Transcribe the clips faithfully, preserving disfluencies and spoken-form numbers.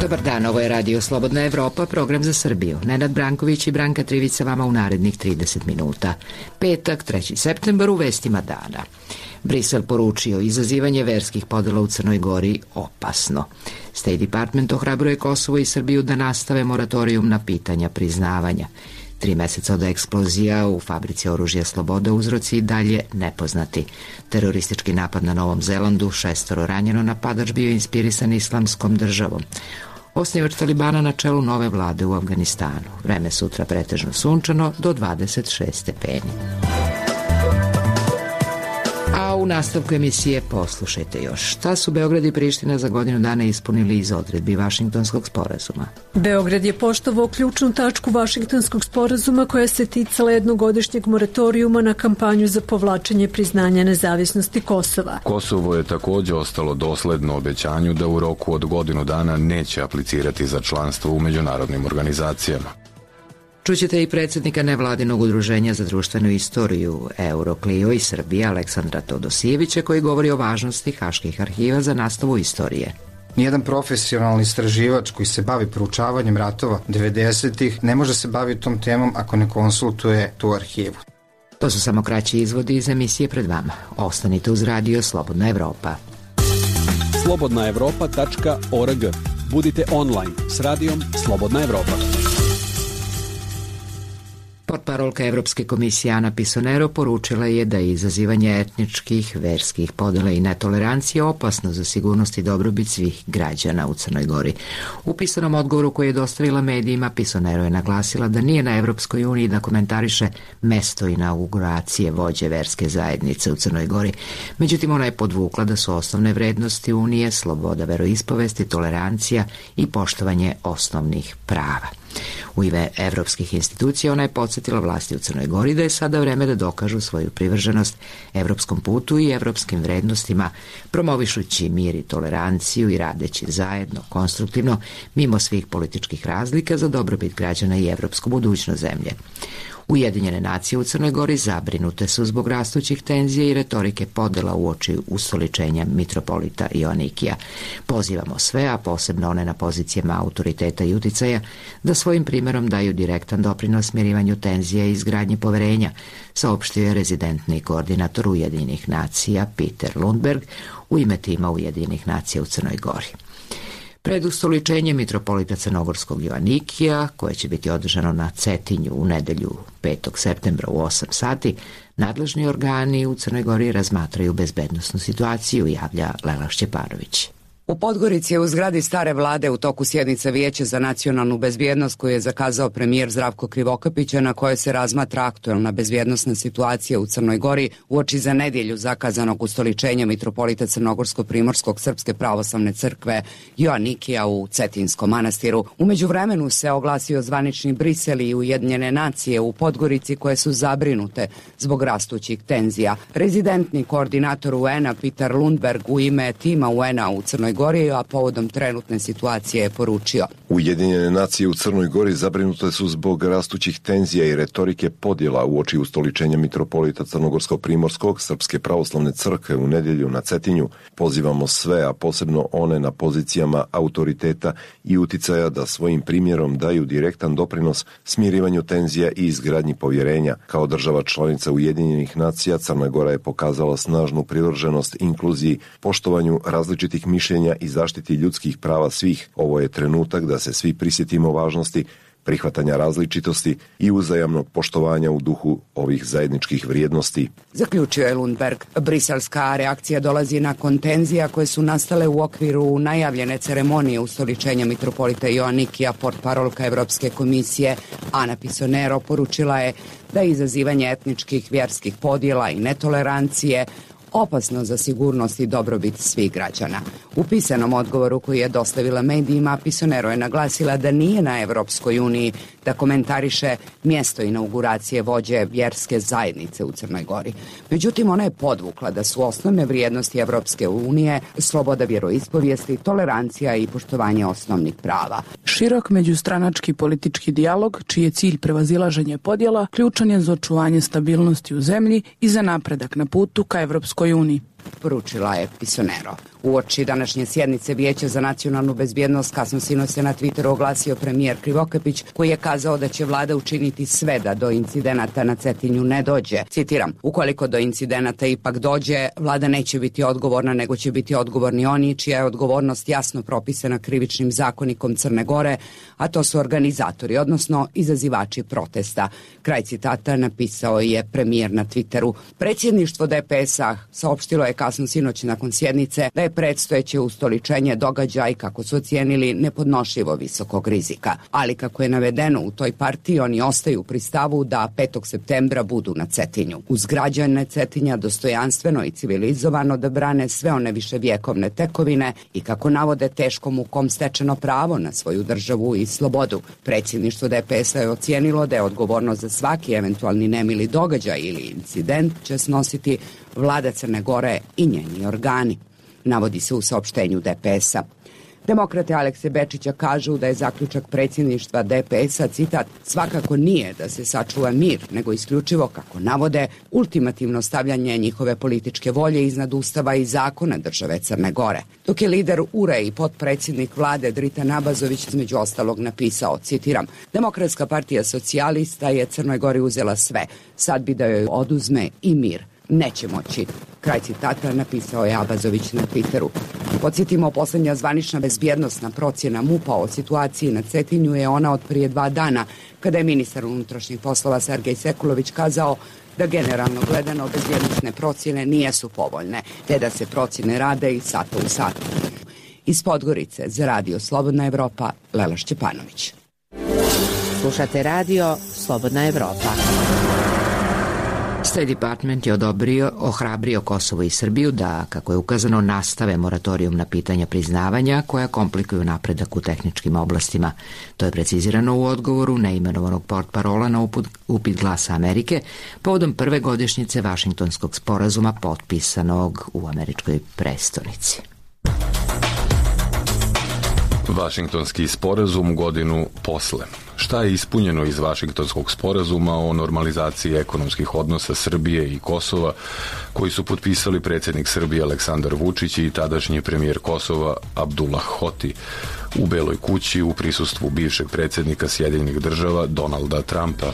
Dobar dan, ovo je Radio Slobodna Evropa, program za Srbiju. Nenad Branković i Branka Trivić sa vama u narednih trideset minuta. Petak, treći septembar, u vestima dana. Brisel poručio izazivanje verskih podela u Crnoj Gori opasno. State Department ohrabruje Kosovo i Srbiju da nastave moratorijum na pitanja priznavanja. Tri meseca od eksplozija u fabrici oružja Sloboda, uzroci i dalje nepoznati. Teroristički napad na Novom Zelandu, šestoro ranjeno, napadač bio inspirisan Islamskom državom. Osnivač Talibana na čelu nove vlade u Afganistanu. Vreme sutra pretežno sunčano do dvadeset šest stepeni. A u nastavku emisije poslušajte još. Šta su Beograd i Priština za godinu dana ispunili iz odredbi Vašingtonskog sporazuma? Beograd je poštovao ključnu tačku Vašingtonskog sporazuma koja se ticala jednogodišnjeg moratorijuma na kampanju za povlačenje priznanja nezavisnosti Kosova. Kosovo je također ostalo dosledno obećanju da u roku od godinu dana neće aplicirati za članstvo u međunarodnim organizacijama. Čućete i predsjednika nevladinog udruženja za društvenu istoriju Euroclio i Srbije Aleksandra Todosijevića, koji govori o važnosti haških arhiva za nastavu istorije. Nijedan profesionalni istraživač koji se bavi proučavanjem ratova devedesetih ne može se baviti tom temom ako ne konsultuje tu arhivu. To su samo kraći izvodi iz emisije pred vama. Ostanite uz Radio Slobodna Evropa. slobodna evropa tačka org. Budite online s radijom Slobodna Evropa. Portparolka Evropske komisije Ana Pisonero poručila je da je izazivanje etničkih, verskih podela i netolerancije opasno za sigurnost i dobrobit svih građana u Crnoj Gori. U pisanom odgovoru koji je dostavila medijima, Pisonero je naglasila da nije na Evropskoj uniji da komentariše mesto inauguracije vođe verske zajednice u Crnoj Gori. Međutim, ona je podvukla da su osnovne vrednosti Unije sloboda veroispovesti, tolerancija i poštovanje osnovnih prava. U ime evropskih institucija ona je podsjetila vlasti u Crnoj Gori da je sada vreme da dokažu svoju privrženost evropskom putu i evropskim vrednostima, promovišući mir i toleranciju i radeći zajedno, konstruktivno, mimo svih političkih razlika za dobrobit građana i evropsku budućnost zemlje. Ujedinjene nacije u Crnoj Gori zabrinute su zbog rastućih tenzija i retorike podela uoči ustoličenja mitropolita Joanikija. Pozivamo sve, a posebno one na pozicijama autoriteta i uticaja, da svojim primjerom daju direktan doprinos smirivanju tenzija i izgradnji poverenja, saopštio je rezidentni koordinator Ujedinjenih nacija Peter Lundberg u ime tima Ujedinjenih nacija u Crnoj Gori. Pred ustoličenjem mitropolita Crnogorskog Joanikija, koje će biti održano na Cetinju u nedelju petog septembra u osam sati, nadležni organi u Crnoj Gori razmatraju bezbednosnu situaciju, javlja Lela Šćepanović. U Podgorici je u zgradi stare vlade u toku sjednice Vijeća za nacionalnu bezbjednost koju je zakazao premijer Zdravko Krivokapić, na kojoj se razmatra aktuelna bezbjednosna situacija u Crnoj Gori uoči za nedjelju zakazanog ustoličenja mitropolita Crnogorsko-primorskog Srpske pravoslavne crkve Joanikija u Cetinskom manastiru. U međuvremenu se oglasio zvanični Brisel i Ujedinjene nacije u Podgorici koje su zabrinute zbog rastućih tenzija. Rezidentni koordinator U N-a Peter Lundberg u ime tima U N-a u Crnoj Gori, a povodom trenutne situacije je poručio: Ujedinjene nacije u Crnoj Gori zabrinute su zbog rastućih tenzija i retorike podjela uoči ustoličenja mitropolita Crnogorsko-primorskog Srpske pravoslavne crkve u nedjelju na Cetinju. Pozivamo sve, a posebno one na pozicijama autoriteta i uticaja, da svojim primjerom daju direktan doprinos smirivanju tenzija i izgradnji povjerenja. Kao država članica Ujedinjenih nacija, Crna Gora je pokazala snažnu privrženost inkluziji, poštovanju različitih mišljenja i zaštiti ljudskih prava svih. Ovo je trenutak da se svi prisjetimo važnosti prihvatanja različitosti i uzajamnog poštovanja u duhu ovih zajedničkih vrijednosti. Zaključio je Lundberg. Briselska reakcija dolazi nakon tenzija koje su nastale u okviru najavljene ceremonije ustoličenja mitropolita Joanikija. Portparolka Evropske komisije Ana Pisonero poručila je da je izazivanje etničkih, vjerskih podjela i netolerancije opasno za sigurnost i dobrobit svih građana. U pisanom odgovoru koji je dostavila medijima, Pisonero je naglasila da nije na Evropskoj uniji da komentariše mjesto inauguracije vođe vjerske zajednice u Crnoj Gori. Međutim, ona je podvukla da su osnovne vrijednosti Evropske unije sloboda vjeroispovijesti, tolerancija i poštovanje osnovnih prava. Širok međustranački politički dijalog, čiji je cilj prevazilaženje podjela, ključan je za očuvanje stabilnosti u zemlji i za napredak na putu ka Evropskoj uniji, poručila je Pisonero. Uoči današnje sjednice Vijeća za nacionalnu bezbjednost kasno sinoć se na Twitteru oglasio premijer Krivokapić, koji je kazao da će vlada učiniti sve da do incidenata na Cetinju ne dođe. Citiram: ukoliko do incidenata ipak dođe, vlada neće biti odgovorna, nego će biti odgovorni oni čija je odgovornost jasno propisana krivičnim zakonikom Crne Gore, a to su organizatori, odnosno izazivači protesta. Kraj citata napisao je premijer na Twitteru. Predsjedništvo D P S-a saopštilo je kasno sinoć nakon sjednice da je predstojeće ustoličenje događaj, kako su ocijenili, nepodnošljivo visokog rizika. Ali kako je navedeno u toj partiji, oni ostaju pri stavu da petog septembra budu na Cetinju. Uz građane Cetinja dostojanstveno i civilizovano da brane sve one viševjekovne tekovine i, kako navode, teškom mukom stečeno pravo na svoju državu i slobodu. Predsjedništvo D P S-a je ocijenilo da je odgovornost za svaki eventualni nemili događaj ili incident će snositi vlada Crne Gore i njeni organi, navodi se u saopštenju D P S-a. Demokrate Alekse Bečića kažu da je zaključak predsjedništva D P S-a, citat, svakako nije da se sačuva mir, nego isključivo, kako navode, ultimativno stavljanje njihove političke volje iznad ustava i zakona države Crne Gore. Dok je lider U R E i potpredsjednik vlade Dritan Abazović između ostalog napisao, citiram, Demokratska partija socijalista je Crnoj Gori uzela sve, sad bi da joj oduzme i mir. Neće moći. Kraj citata napisao je Abazović na Twitteru. Podsjetimo, posljednja zvanična bezbjednosna procjena MUP-a o situaciji na Cetinju je ona od prije dva dana, kada je ministar unutrašnjih poslova Sergej Sekulović kazao da generalno gledano bezbjednosne procjene nijesu povoljne, te da se procjene rade i sata u sat. Iz Podgorice za radio Slobodna Evropa, Lela Šćepanović. Slušate radio Slobodna Evropa. State Department je odobrio, ohrabrio Kosovo i Srbiju da, kako je ukazano, nastave moratorijum na pitanja priznavanja koja komplikuju napredak u tehničkim oblastima. To je precizirano u odgovoru neimenovanog portparola na uput, upit Glasa Amerike povodom prve godišnjice Vašingtonskog sporazuma potpisanog u američkoj prestonici. Vašingtonski sporazum godinu posle. Šta je ispunjeno iz Vašingtonskog sporazuma o normalizaciji ekonomskih odnosa Srbije i Kosova, koji su potpisali predsjednik Srbije Aleksandar Vučić i tadašnji premijer Kosova Abdullah Hoti u Beloj kući u prisustvu bivšeg predsjednika Sjedinjenih država Donalda Trumpa?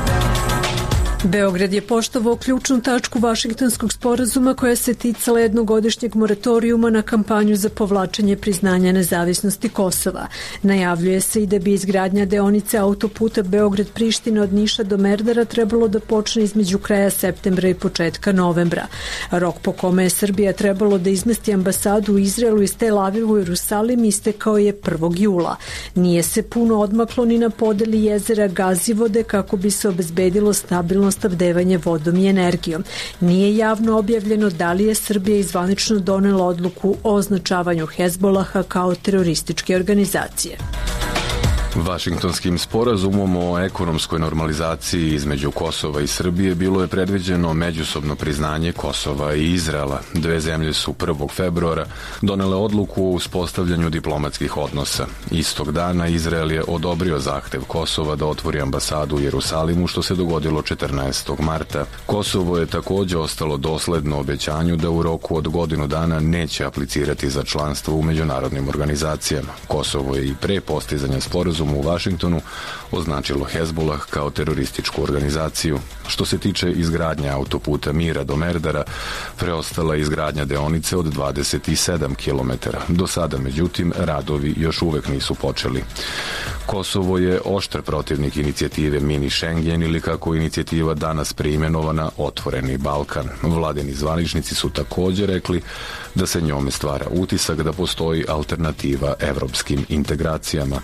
Beograd je poštovao ključnu tačku Vašingtonskog sporazuma koja se ticala jednogodišnjeg moratorijuma na kampanju za povlačenje priznanja nezavisnosti Kosova. Najavljuje se i da bi izgradnja deonice autoputa Beograd-Priština od Niša do Merdara trebalo da počne između kraja septembra i početka novembra. Rok po kome je Srbija trebalo da izmesti ambasadu u Izraelu iz Tel Avivu i Jerusalim istekao je prvog jula. Nije se puno odmaklo ni na podeli jezera Gazivode kako bi se obezbedilo stabilno snabdevanje vodom i energijom. Nije javno objavljeno da li je Srbija izvanično donela odluku o označavanju Hezbolaha kao terorističke organizacije. Vašingtonskim sporazumom o ekonomskoj normalizaciji između Kosova i Srbije bilo je predviđeno međusobno priznanje Kosova i Izraela. Dve zemlje su prvog februara donele odluku o uspostavljanju diplomatskih odnosa. Istog dana Izrael je odobrio zahtev Kosova da otvori ambasadu u Jerusalimu, što se dogodilo četrnaestog marta. Kosovo je također ostalo dosledno obećanju da u roku od godinu dana neće aplicirati za članstvo u međunarodnim organizacijama. Kosovo je i pre postizanja sporazuma u Vašingtonu označilo Hezbolah kao terorističku organizaciju. Što se tiče izgradnje autoputa Mira do Merdara, preostala izgradnja deonice od dvadeset sedam kilometara. Do sada, međutim, radovi još uvek nisu počeli. Kosovo je oštar protivnik inicijative Mini Schengen ili, kako inicijativa danas preimenovana, Otvoreni Balkan. Vladini zvaničnici su također rekli da se njome stvara utisak da postoji alternativa evropskim integracijama.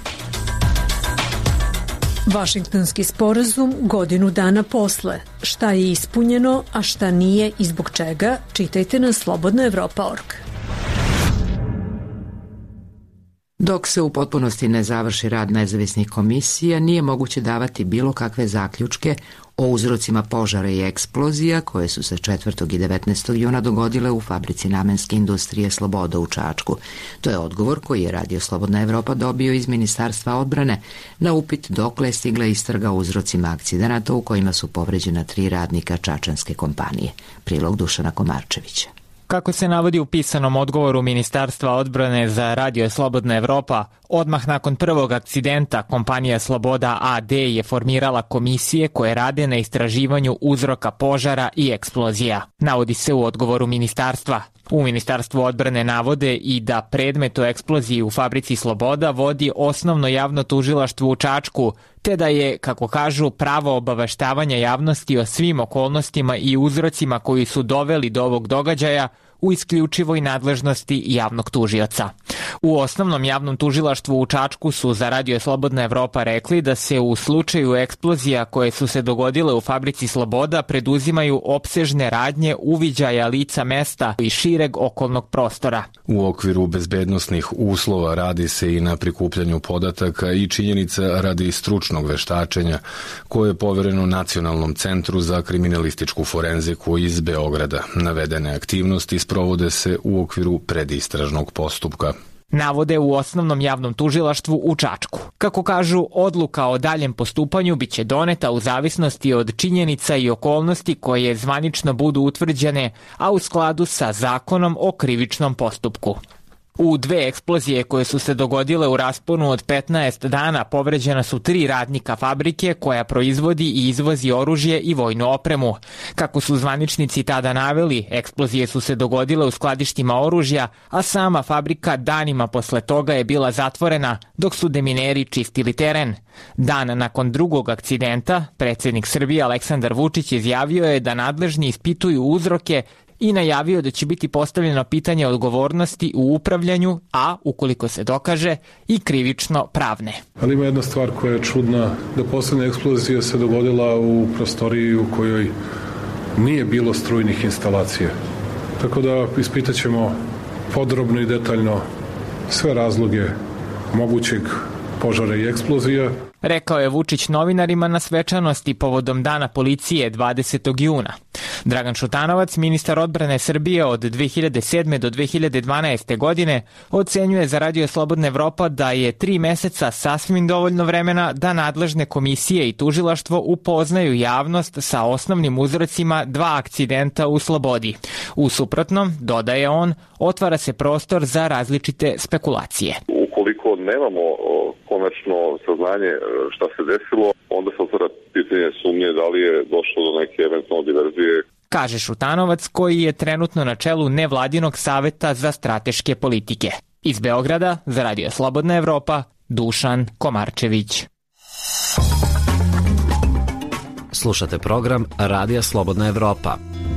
Vašingtonski sporazum godinu dana posle. Šta je ispunjeno, a šta nije i zbog čega, čitajte na slobodna evropa tačka org. Dok se u potpunosti ne završi rad nezavisnih komisija, nije moguće davati bilo kakve zaključke o uzrocima požara i eksplozija koje su se četvrtog i devetnaestog juna dogodile u fabrici namenske industrije Sloboda u Čačku. To je odgovor koji je Radio Slobodna Evropa dobio iz Ministarstva odbrane na upit dokle je stigla istraga o uzrocima akcidenata u kojima su povređena tri radnika čačanske kompanije. Prilog Dušana Komarčevića. Kako se navodi u pisanom odgovoru Ministarstva odbrane za Radio Slobodna Evropa, odmah nakon prvog akcidenta kompanija Sloboda a de je formirala komisije koje rade na istraživanju uzroka požara i eksplozija. Navodi se u odgovoru ministarstva. U Ministarstvu odbrane navode i da predmet o eksploziji u fabrici Sloboda vodi osnovno javno tužilaštvo u Čačku, te da je, kako kažu, pravo obaveštavanja javnosti o svim okolnostima i uzrocima koji su doveli do ovog događaja u isključivoj nadležnosti javnog tužioca. U osnovnom javnom tužilaštvu u Čačku su za Radio Slobodna Evropa rekli da se u slučaju eksplozija koje su se dogodile u fabrici Sloboda preduzimaju opsežne radnje uviđaja lica mesta i šireg okolnog prostora. U okviru bezbednosnih uslova radi se i na prikupljanju podataka i činjenica radi stručnog veštačenja koje je povereno Nacionalnom centru za kriminalističku forenziku iz Beograda. Navedene aktivnosti sprovode se u okviru predistražnog postupka. Navode u osnovnom javnom tužilaštvu u Čačku. Kako kažu, odluka o daljem postupanju biće doneta u zavisnosti od činjenica i okolnosti koje zvanično budu utvrđene, a u skladu sa zakonom o krivičnom postupku. U dve eksplozije koje su se dogodile u rasponu od petnaest dana povređena su tri radnika fabrike koja proizvodi i izvozi oružje i vojnu opremu. Kako su zvaničnici tada naveli, eksplozije su se dogodile u skladištima oružja, a sama fabrika danima posle toga je bila zatvorena dok su demineri čistili teren. Dan nakon drugog akcidenta, predsjednik Srbije Aleksandar Vučić izjavio je da nadležni ispituju uzroke i najavio da će biti postavljeno pitanje odgovornosti u upravljanju, a, ukoliko se dokaže, i krivično pravne. Ali ima jedna stvar koja je čudna, da poslednja eksplozija se dogodila u prostoriji u kojoj nije bilo strujnih instalacija. Tako da ispitat ćemo podrobno i detaljno sve razloge mogućeg požara i eksplozija. Rekao je Vučić novinarima na svečanosti povodom Dana policije dvadesetog juna. Dragan Šutanovac, ministar odbrane Srbije od dve hiljade sedme do dve hiljade dvanaeste. godine, ocenjuje za Radio Slobodna Evropa da je tri meseca sasvim dovoljno vremena da nadležne komisije i tužilaštvo upoznaju javnost sa osnovnim uzrocima dva akcidenta u Slobodi. U suprotnom, dodaje on, otvara se prostor za različite spekulacije. Ukoliko nemamo konačno saznanje šta se desilo, onda se otvara pitanje sumnje da li je došlo do neke eventualne diverzije. Kaže Šutanovac, koji je trenutno na čelu nevladinog saveta za strateške politike. Iz Beograda, za Radio Slobodna Evropa, Dušan Komarčević. Slušate program Radija Slobodna Evropa.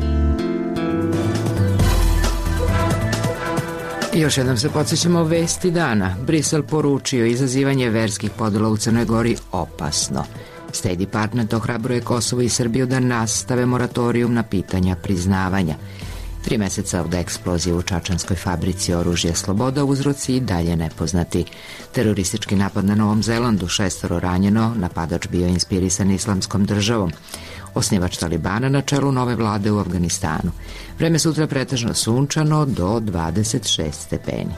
Još jednom se podsjećamo vesti dana. Brisel poručio izazivanje verskih podela u Crnoj Gori opasno. State Department ohrabruje Kosovo i Srbiju da nastave moratorijum na pitanja priznavanja. Tri meseca od eksplozije u čačanskoj fabrici oružja Sloboda, uzroci i dalje nepoznati. Teroristički napad na Novom Zelandu, šestoro ranjeno, napadač bio inspirisan Islamskom državom. Osnivač Talibana na čelu nove vlade u Afganistanu. Vreme sutra pretežno sunčano do dvadeset šest stepeni.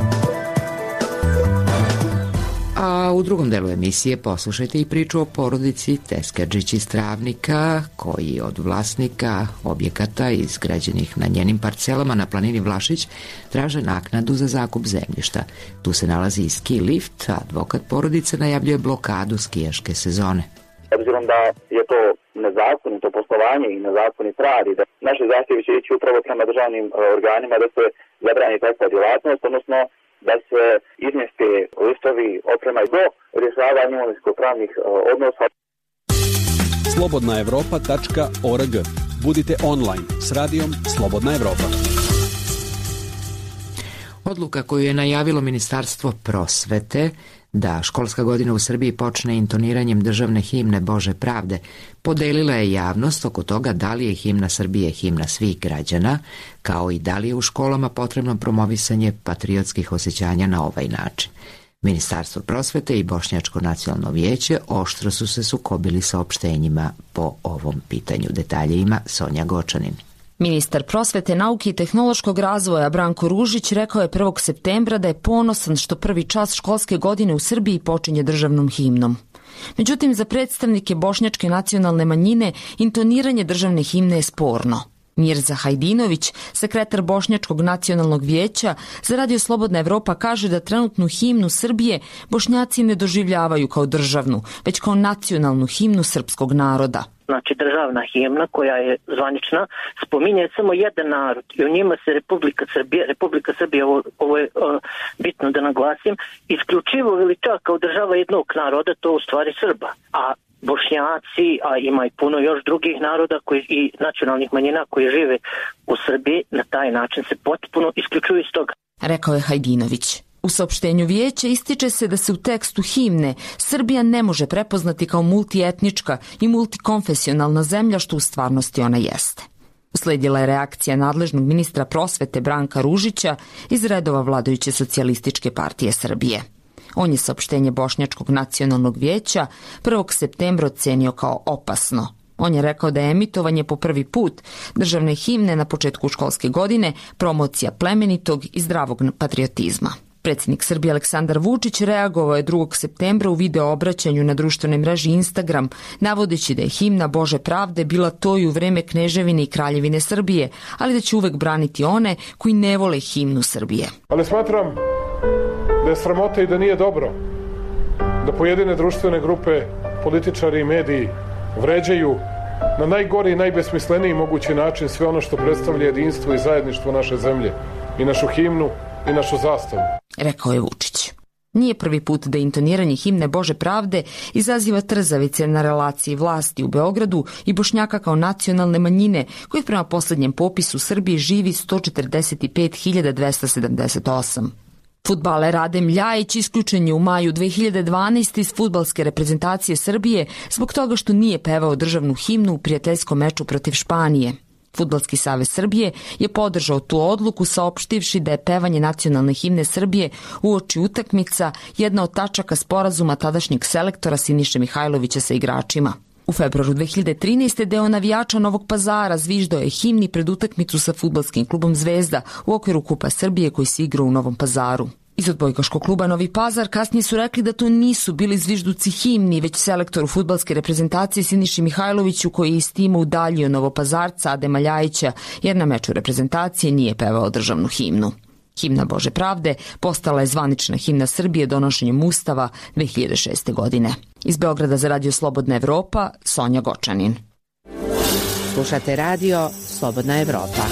A u drugom delu emisije poslušajte i priču o porodici Teskerđić iz Travnika, koji od vlasnika objekata izgrađenih na njenim parcelama na planini Vlašić traže naknadu za zakup zemljišta. Tu se nalazi i ski lift, a advokat porodice najavljuje blokadu skijaške sezone. Obzirom da je to nezakonito poslovanje i nezakonit rad i da naše zahtjevi će ići upravo prema državnim organima da se zabrani takva djelatnost, odnosno da se izmjeste listovi oprema do rješavanja imovinsko-pravnih odnosa. slobodna evropa tačka org. Budite online s radijom Slobodna Evropa. Odluka koju je najavilo Ministarstvo prosvete da školska godina u Srbiji počne intoniranjem državne himne Bože pravde, podelila je javnost oko toga da li je himna Srbije himna svih građana, kao i da li je u školama potrebno promovisanje patriotskih osjećanja na ovaj način. Ministarstvo prosvete i Bošnjačko nacionalno vijeće oštro su se sukobili saopštenjima po ovom pitanju. Detalje ima Sonja Gočanin. Ministar prosvete, nauke i tehnološkog razvoja Branko Ružić rekao je prvog septembra da je ponosan što prvi čas školske godine u Srbiji počinje državnom himnom. Međutim, za predstavnike Bošnjačke nacionalne manjine intoniranje državne himne je sporno. Mirza Hajdinović, sekretar Bošnjačkog nacionalnog vijeća, za Radio Slobodna Evropa kaže da trenutnu himnu Srbije Bošnjaci ne doživljavaju kao državnu, već kao nacionalnu himnu srpskog naroda. Znači državna himna koja je zvanična spominje samo jedan narod i u njima se Republika Srbija, Republika Srbija, ovo, ovo je uh, bitno da naglasim, isključivo veliča kao država jednog naroda, to u stvari Srba. A Bošnjaci, a ima i puno još drugih naroda koji, i nacionalnih manjina koji žive u Srbiji, na taj način se potpuno isključuju iz toga. Rekao je Hajdinović. U saopštenju vijeća ističe se da se u tekstu himne Srbija ne može prepoznati kao multietnička i multikonfesionalna zemlja, što u stvarnosti ona jeste. Usledila je reakcija nadležnog ministra prosvete Branka Ružića iz redova vladajuće socijalističke partije Srbije. On je saopštenje Bošnjačkog nacionalnog vijeća prvog septembra ocenio kao opasno. On je rekao da je emitovanje po prvi put državne himne na početku školske godine promocija plemenitog i zdravog patriotizma. Predsjednik Srbije Aleksandar Vučić reagovao je drugog septembra u video obraćanju na društvenoj mreži Instagram, navodeći da je himna Bože pravde bila to i u vreme Kneževine i Kraljevine Srbije, ali da će uvek braniti one koji ne vole himnu Srbije. Ali smatram da je sramota i da nije dobro da pojedine društvene grupe, političari i mediji vređaju na najgori i najbesmisleniji mogući način sve ono što predstavlja jedinstvo i zajedništvo naše zemlje i našu himnu i našu zastavu. Rekao je Vučić. Nije prvi put da intoniranje himne Bože pravde izaziva trzavice na relaciji vlasti u Beogradu i Bošnjaka kao nacionalne manjine, kojih prema poslednjem popisu Srbiji živi sto četrdeset pet hiljada dvesta sedamdeset osam. Fudbaler Adem Ljajić isključen je u maju dve hiljade dvanaeste iz fudbalske reprezentacije Srbije zbog toga što nije pevao državnu himnu u prijateljskom meču protiv Španije. Fudbalski savez Srbije je podržao tu odluku saopštivši da je pevanje nacionalne himne Srbije uoči utakmica jedna od tačaka sporazuma tadašnjeg selektora Siniše Mihajlovića sa igračima. U februaru dve hiljade trinaeste. deo navijača Novog Pazara zviždao je himni pred utakmicu sa fudbalskim klubom Zvezda u okviru Kupa Srbije koji se igra u Novom Pazaru. Iz odbojkaškog kluba Novi Pazar kasnije su rekli da to nisu bili zvižduci himni, već selektoru fudbalske reprezentacije Siniši Mihajloviću koji je iz tima udaljio Novopazarca Adema Ljajića jer na meču reprezentacije nije pevao državnu himnu. Himna Bože pravde postala je zvanična himna Srbije donošenjem Ustava dve hiljade šeste. godine. Iz Beograda za Radio Slobodna Evropa, Sonja Gočanin. Slušate radio Slobodna Evropa.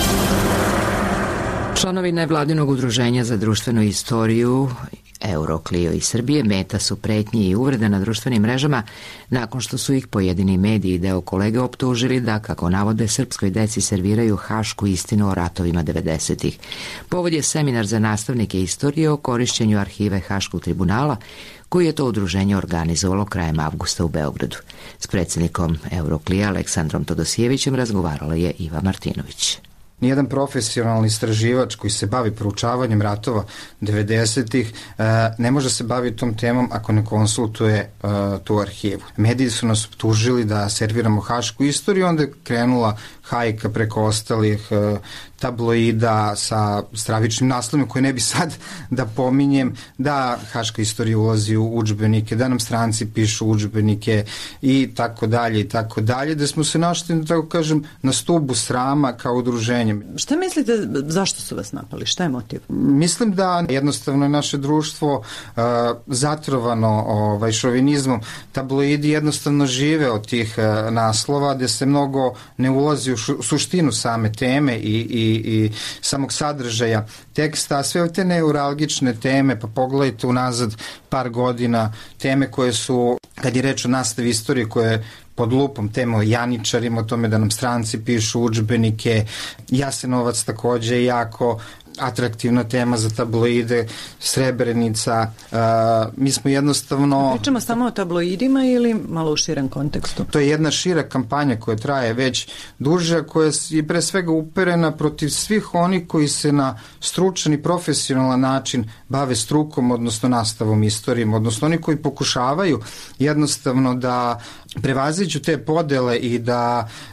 Članovi nevladinog udruženja za društvenu istoriju Euroclio iz Srbije meta su pretnji i uvrede na društvenim mrežama nakon što su ih pojedini mediji i deo kolege optužili da, kako navode, srpskoj deci serviraju hašku istinu o ratovima devedesetih. Povod je seminar za nastavnike istorije o korišćenju arhive Haškog tribunala koji je to udruženje organizovalo krajem avgusta u Beogradu. S predsjednikom Euroclija Aleksandrom Todosijevićem razgovarala je Iva Martinović. Nijedan profesionalni istraživač koji se bavi proučavanjem ratova devedesetih ne može se baviti tom temom ako ne konsultuje tu arhivu. Mediji su nas optužili da serviramo hašku istoriju, onda je krenula hajka preko ostalih tabloida sa stravičnim naslovima koje ne bi sad da pominjem, da haška istorija ulazi u udžbenike, da nam stranci pišu udžbenike i tako dalje i tako dalje, da smo se našli, da tako kažem, na stubu srama kao udruženje. Šta mislite, zašto su vas napali? Šta je motiv? Mislim da jednostavno je naše društvo uh, zatrovano ovaj, šovinizmom. Tabloidi jednostavno žive od tih uh, naslova gde se mnogo ne ulazi u šu, suštinu same teme i, i, i samog sadržaja teksta, a sve te neuralgične teme, pa pogledajte unazad par godina, teme koje su, kad je reč o nastavi istorije, koje pod lupom teme o janičarima, o tome da nam stranci pišu udžbenike, Jasenovac takođe jako atraktivna tema za tabloide, Srebrenica, uh, mi smo jednostavno... Pričamo samo o tabloidima ili malo u širem kontekstu? To je jedna šira kampanja koja traje već duže, koja je pre svega uperena protiv svih oni koji se na stručan i profesionalan način bave strukom, odnosno nastavom istorijom, odnosno oni koji pokušavaju jednostavno da prevaziđu te podele i da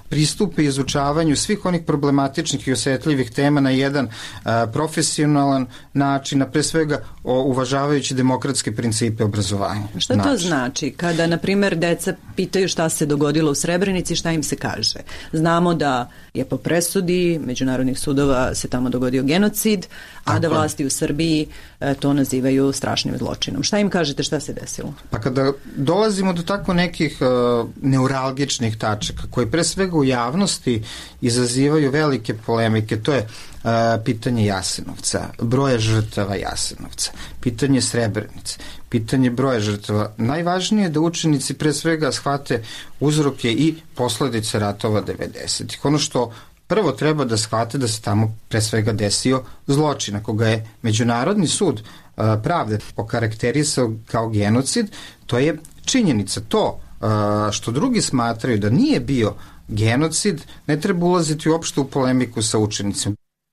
pristupe izučavanju svih onih problematičnih i osetljivih tema na jedan a, profesionalan način, a pre svega o, uvažavajući demokratske principe obrazovanja. Šta način. To znači kada, na primjer, deca pitaju šta se dogodilo u Srebrenici, šta im se kaže? Znamo da je po presudi međunarodnih sudova se tamo dogodio genocid, a Tako. da vlasti u Srbiji e, to nazivaju strašnim zločinom. Šta im kažete, šta se desilo? Pa kada dolazimo do tako nekih uh, neuralgičnih tačaka koje pre svega u javnosti izazivaju velike polemike, to je uh, pitanje Jasenovca, broja žrtava Jasenovca, pitanje Srebrenice, pitanje broja žrtava. Najvažnije je da učenici pre svega shvate uzroke i posledice ratova devedesetih. Ono što prvo treba da shvate da se tamo pre svega desio zločin, ako ga je Međunarodni sud uh, pravde okarakterisao kao genocid, to je činjenica. To uh, što drugi smatraju da nije bio genocid, ne treba ulaziti uopšte u polemiku sa učenicima.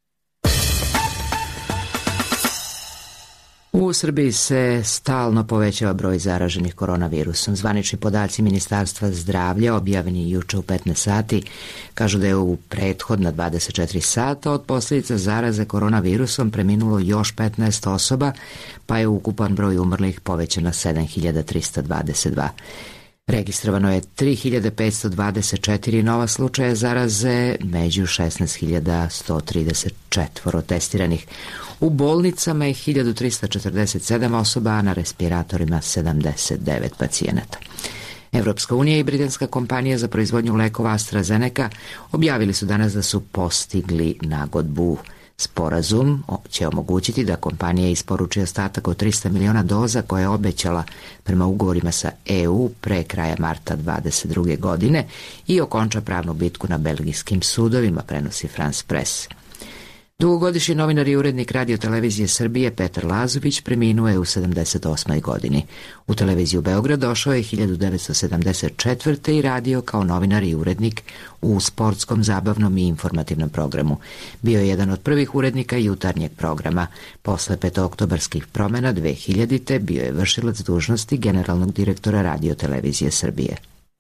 U Srbiji se stalno povećava broj zaraženih koronavirusom. Zvanični podaci Ministarstva zdravlja objavljeni juče u petnaest sati kažu da je u prethodna dvadeset četiri sata od posljedica zaraze koronavirusom preminulo još petnaest osoba, pa je ukupan broj umrlih povećan na sedam hiljada trista dvadeset dva. Registrovano je tri hiljade petsto dvadeset četiri nova slučaja zaraze među šesnaest hiljada sto trideset četiri testiranih. U bolnicama je hiljadu trista četrdeset sedam osoba, a na respiratorima sedamdeset devet pacijenata. Evropska unija i britanska kompanija za proizvodnju lekova AstraZeneca objavili su danas da su postigli nagodbu. Sporazum će omogućiti da kompanija isporuči ostatak od trista miliona doza koje je obećala prema ugovorima sa E U pre kraja marta dvadeset druge godine i okonča pravnu bitku na belgijskim sudovima, prenosi France Press. Dugogodišnji novinar i urednik Radio televizije Srbije Petar Lazović preminuo je u sedamdeset osmoj godini. U televiziju Beograd došao je hiljadu devetsto sedamdeset četvrte i radio kao novinar i urednik u sportskom, zabavnom i informativnom programu. Bio je jedan od prvih urednika jutarnjeg programa. Posle petooktobarskih promena dve hiljadite bio je vršilac dužnosti generalnog direktora Radio televizije Srbije.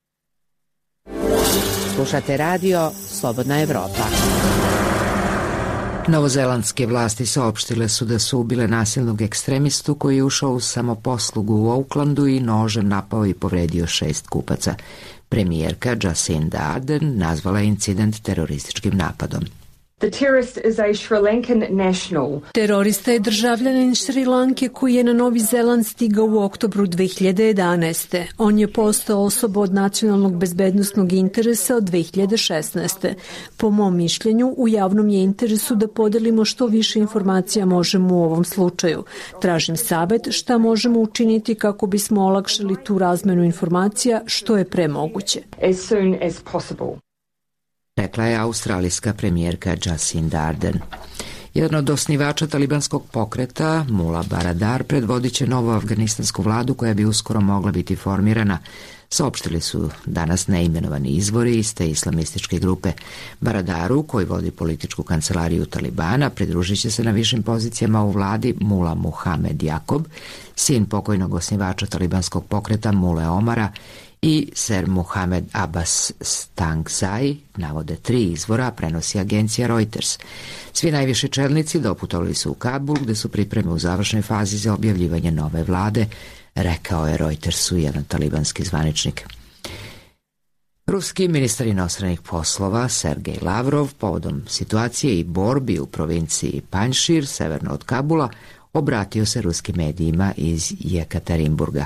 Slušate radio Slobodna Evropa. Novozelandske vlasti saopštile su da su ubile nasilnog ekstremistu koji je ušao u samoposlugu u Aucklandu i nožem napao i povredio šest kupaca. Premijerka Jacinda Ardern nazvala je incident terorističkim napadom. The terrorist is a Sri Lankan national. Terorista je državljanin Šri Lanke koji je na Novi Zeland stigao u oktobru dve hiljade jedanaeste. On je postao osoba od nacionalnog bezbednosnog interesa od dve hiljade šesnaeste. Po mom mišljenju, u javnom je interesu da podelimo što više informacija možemo u ovom slučaju. Tražim savet šta možemo učiniti kako bismo olakšali tu razmenu informacija što je pre moguće. As soon as possible. Rekla je australijska premijerka Jacinda Ardern. Jedan od osnivača talibanskog pokreta, Mullah Baradar, predvodit će novu afganistansku vladu koja bi uskoro mogla biti formirana. Saopštili su danas neimenovani izvori iz te islamističke grupe. Baradaru, koji vodi političku kancelariju Talibana, pridružit će se na višim pozicijama u vladi Mullah Muhammed Jakob, sin pokojnog osnivača talibanskog pokreta Mule Omara, i Ser Muhammed Abbas Stangzai, navode tri izvora, prenosi agencija Reuters. Svi najviši čelnici doputovali su u Kabul, gde su pripreme u završnoj fazi za objavljivanje nove vlade, rekao je Reutersu jedan talibanski zvaničnik. Ruski ministar inostranih poslova Sergej Lavrov povodom situacije i borbi u provinciji Panjšir, severno od Kabula, obratio se ruskim medijima iz Jekaterinburga.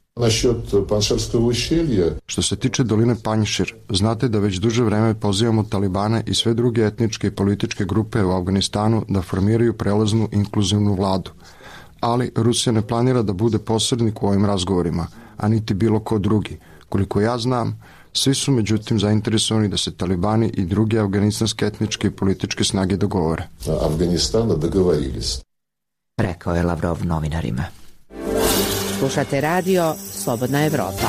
Što se tiče doline Panjšir, znate da već duže vreme pozivamo Talibane i sve druge etničke i političke grupe u Afganistanu da formiraju prelaznu inkluzivnu vladu. Ali Rusija ne planira da bude posrednik u ovim razgovorima, a niti bilo ko drugi. Koliko ja znam, svi su međutim zainteresovani da se Talibani i druge afganistanske etničke i političke snage dogovore. Afganistana dogovorились. Rekao je Lavrov novinarima. Slušate radio Slobodna Evropa.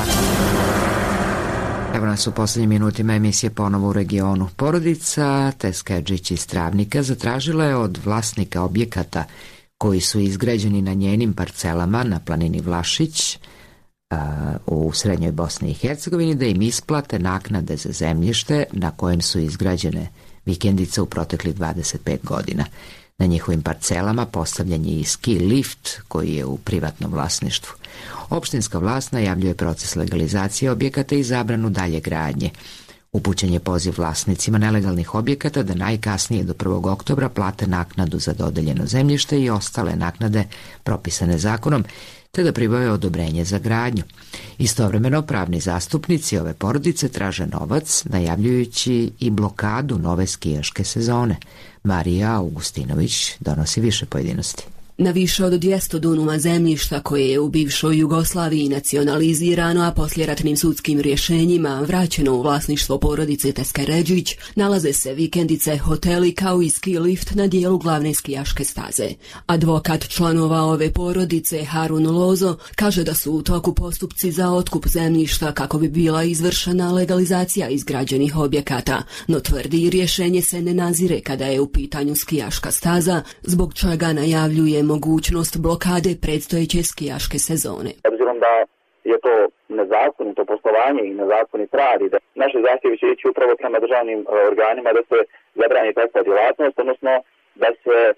Evo nas u poslednjim minutima emisije ponovo u regionu. Porodica Teskedžić iz Travnika zatražila je od vlasnika objekata koji su izgrađeni na njenim parcelama na planini Vlašić u srednjoj Bosni i Hercegovini da im isplate naknade za zemljište na kojem su izgrađene vikendice u proteklih dvadeset pet godina. Na njihovim parcelama postavljen je i ski lift koji je u privatnom vlasništvu. Opštinska vlast najavljuje proces legalizacije objekata i zabranu dalje gradnje. Upućen je poziv vlasnicima nelegalnih objekata da najkasnije do prvog oktobra plate naknadu za dodeljeno zemljište i ostale naknade propisane zakonom, te da pribave odobrenje za gradnju. Istovremeno pravni zastupnici ove porodice traže novac, najavljujući i blokadu nove skijaške sezone. Marija Augustinović donosi više pojedinosti. Na više od dvjesto dunuma zemljišta koje je u bivšoj Jugoslaviji nacionalizirano, a poslijeratnim sudskim rješenjima vraćeno u vlasništvo porodice Teskeređić, nalaze se vikendice, hoteli kao i ski lift na dijelu glavne skijaške staze. Advokat članova ove porodice Harun Lozo kaže da su u toku postupci za otkup zemljišta kako bi bila izvršena legalizacija izgrađenih objekata, no tvrdi rješenje se ne nazire kada je u pitanju skijaška staza, zbog čega najavljuje mogućnost blokade predstojeće skijaške sezone. Obzirom da je to nezakonito poslovanje i nezakonit rad i da naše zahtjevi će ići upravo prema državnim organima da se zabrani takva djelatnost, odnosno da se e,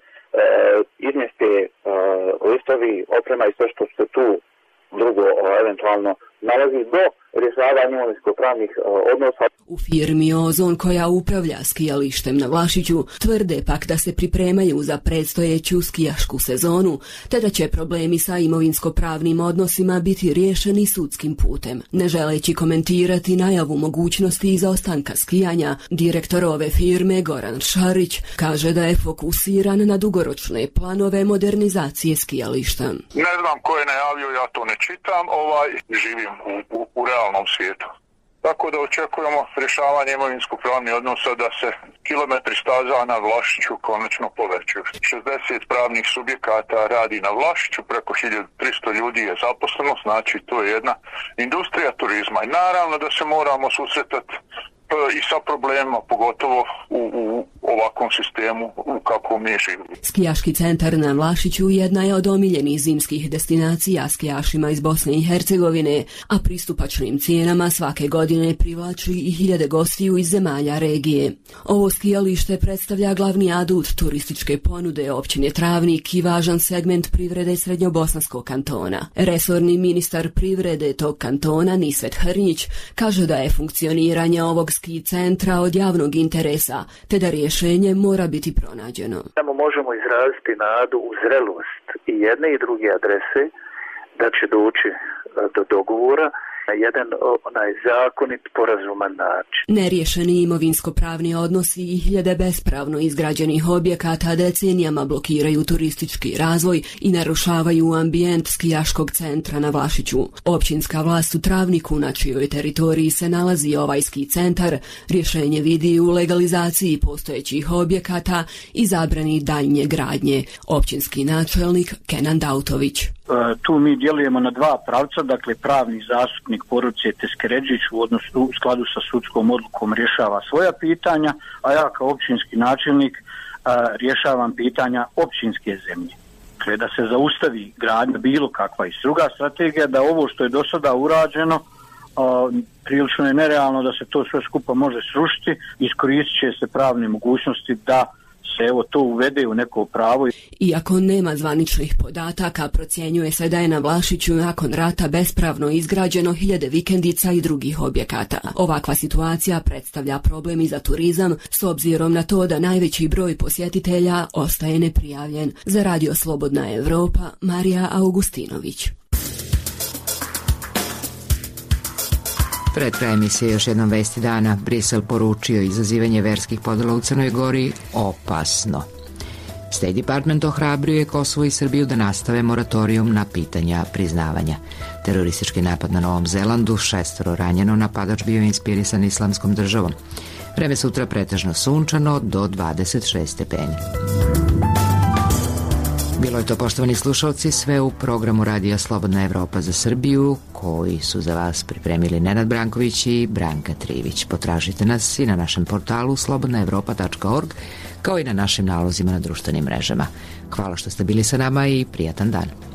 izmjeste e, listovi, oprema i sve što se tu drugo o, eventualno nalazi do rješavanja imovinsko-pravnih odnosa. U firmi Ozon koja upravlja skijalištem na Vlašiću tvrde pak da se pripremaju za predstojeću skijašku sezonu, te da će problemi sa imovinsko-pravnim odnosima biti riješeni sudskim putem. Ne želeći komentirati najavu mogućnosti izostanka skijanja, direktor ove firme Goran Šarić kaže da je fokusiran na dugoročne planove modernizacije skijališta. Ne znam ko je najavio, ja to ne čitam, ovaj, živim u, u, u realnom svijetu. Tako da očekujemo rješavanje imovinsko-pravnih odnosa da se kilometri staza na Vlašiću konačno povećaju. šezdeset pravnih subjekata radi na Vlašiću, preko hiljadu tristo ljudi je zaposleno, znači to je jedna industrija turizma. I naravno da se moramo susretati i sa problemima, pogotovo u, u ovakvom sistemu u kakvom mi živimo. Skijaški centar na Vlašiću jedna je od omiljenih zimskih destinacija skijašima iz Bosne i Hercegovine, a pristupačnim cijenama svake godine privlači i hiljade gostiju iz zemalja regije. Ovo skijalište predstavlja glavni adut turističke ponude općine Travnik i važan segment privrede Srednjobosanskog kantona. Resorni ministar privrede tog kantona Nisvet Hrnjić kaže da je funkcioniranje ovog ski centra od javnog interesa, te da rješenje mora biti pronađeno. Samo možemo izraziti nadu u zrelost i jedne i druge adrese da će doći do dogovora na jedan onaj zakonit, porazuman način. Neriješeni imovinsko-pravni odnosi i hiljade bespravno izgrađenih objekata decenijama blokiraju turistički razvoj i narušavaju ambijent skijaškog centra na Vlašiću. Općinska vlast u Travniku, na čijoj teritoriji se nalazi ovaj ski centar, rješenje vidi u legalizaciji postojećih objekata i zabrani daljnje gradnje. Općinski načelnik Kenan Dautović. Tu mi djelujemo na dva pravca, dakle pravni zastupnik porodice Teskeređić u odnosu u skladu sa sudskom odlukom rješava svoja pitanja, a ja kao općinski načelnik a, rješavam pitanja općinske zemlje. Dakle, da se zaustavi gradnja bilo kakva i druga strategija, da ovo što je do sada urađeno a, prilično je nerealno da se to sve skupa može srušiti, iskoristit će se pravne mogućnosti da se evo to uvede u neko pravo. Iako nema zvaničnih podataka, procjenjuje se da je na Vlašiću nakon rata bespravno izgrađeno hiljade vikendica i drugih objekata. Ovakva situacija predstavlja problem i za turizam, s obzirom na to da najveći broj posjetitelja ostaje neprijavljen. Za Radio Slobodna Evropa, Marija Augustinović. Pred kraj emisije još jednom vesti dana. Brisel poručio izazivanje verskih podela u Crnoj Gori opasno. State Department ohrabrio je Kosovo i Srbiju da nastave moratorijum na pitanja priznavanja. Teroristički napad na Novom Zelandu, šestoro ranjeno, napadač bio inspirisan Islamskom državom. Vreme sutra pretežno sunčano do dvadeset šest stepeni. Bilo je to, poštovani slušalci, sve u programu Radija Slobodna Evropa za Srbiju, koji su za vas pripremili Nenad Branković i Branka Trivić. Potražite nas i na našem portalu slobodna evropa tačka org, kao i na našim nalozima na društvenim mrežama. Hvala što ste bili sa nama i prijatan dan.